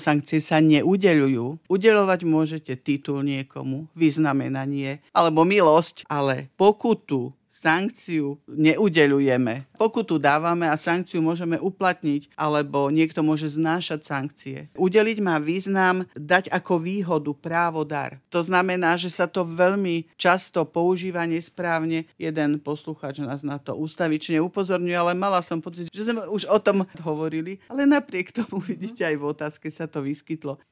Sankcie sa neudeľujú. Udeľovať môžete titul niekomu, vyznamenanie alebo milosť, ale pokutu, sankciu neudeľujeme. Pokutu dávame a sankciu môžeme uplatniť, alebo niekto môže znášať sankcie. Udeliť má význam dať ako výhodu právo dar. To znamená, že sa to veľmi často používa nesprávne. Jeden poslucháč nás na to ústavične upozorňuje, ale mala som pocit, že sme už o tom hovorili, ale napriek tomu vidíte aj v otázke sa to vyskytlo.